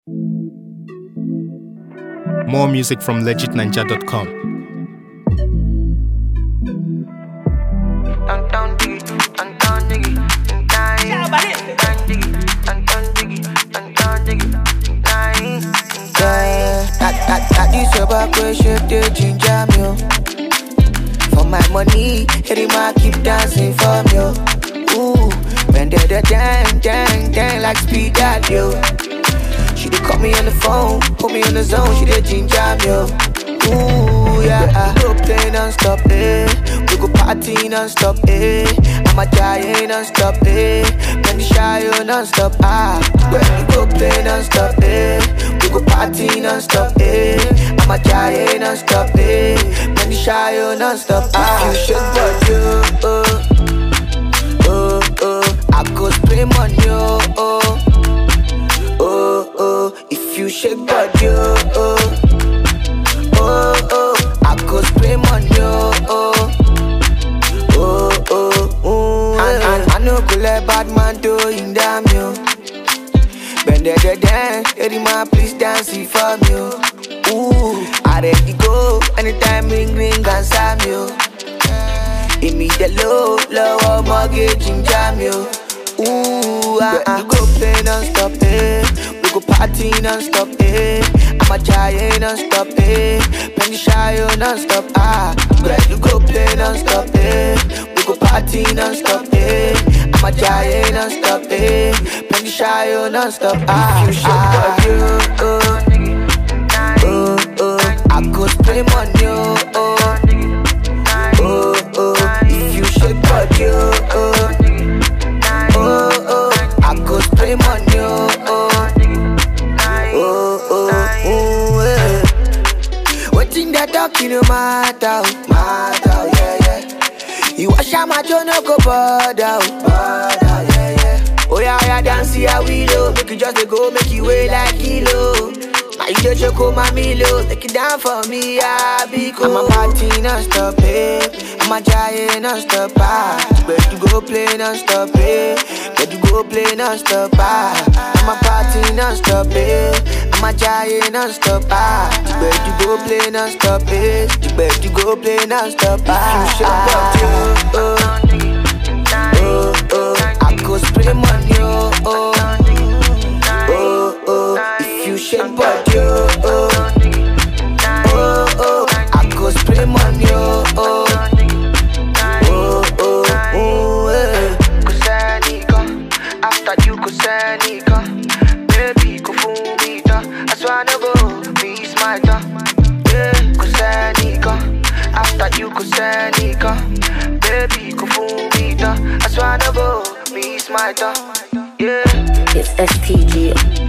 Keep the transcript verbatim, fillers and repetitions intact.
More music from legit ninja dot com. That this your back way shape the ginger me. For my money, Herima keep dancing for me. Ooh, when they the dang, dang, dang like speed that yo. She did call me on the phone, put me on the zone, she did ginger me. Ooh, yeah, we go play non-stop, eh. We go party non-stop, eh. I'm a giant non-stop, eh. When the shy non-stop, ah. When we go play non-stop, eh. We go party non-stop, eh. I'm a giant non-stop, eh. When the shy non-stop, ah. If you shake body, oh, oh, oh. I go spray money, oh, oh, oh, oh. If you shake body, oh, oh, oh, I go spray money, oh, oh, oh, oh, oh. And, and I know go let bad man do in damn you. Bend the the dance, lady man please dance it for me, oh. Ooh, I ready go anytime ring ring and slam you. Give me the low, low mortgage in jam you. Ooh, ah, ah. We go play non-stop, eh. We go party non-stop, eh. I'm a giant non-stop, eh. Penny shy non-stop, ah. We go play non-stop, eh. We go party non-stop, eh. I'm a giant non-stop, eh. Penny shy non-stop, ah. If you shake body, oh, oh, oh, I go spray money, oh, oh, oh, oh. If you shake body, oh, oh, oh, oh, I go spray money, oh, oh, oh, oh, oh, yeah. Waiting that talking no matter, matter, yeah, yeah. You wash out my jaw, no go bother, bother, yeah, yeah. Oh yeah, yeah, dance here we low, make you just go, make you weigh like kilo. Now you just choke my milo, take it down for me, yeah, because I'm a party non-stop, eh. I'm a giant non-stop, ah. But you go play non-stop, eh. But you go play non-stop, ah. I'm a party non-stop, eh. I'm a giant non-stop, ah. But you go play non-stop, eh. But you go play non-stop, ah. If you shake up, oh, oh, oh, I go spray money, oh, oh, oh, oh. If you shake body, oh, oh, oh, oh, I go spray money, oh, oh. After you go send it, baby, go fool me, I swear no go, be smarter. Yeah, go send it, after you go send it, baby, go fool me, I swear no go, be smarter. Yeah, it's S P G.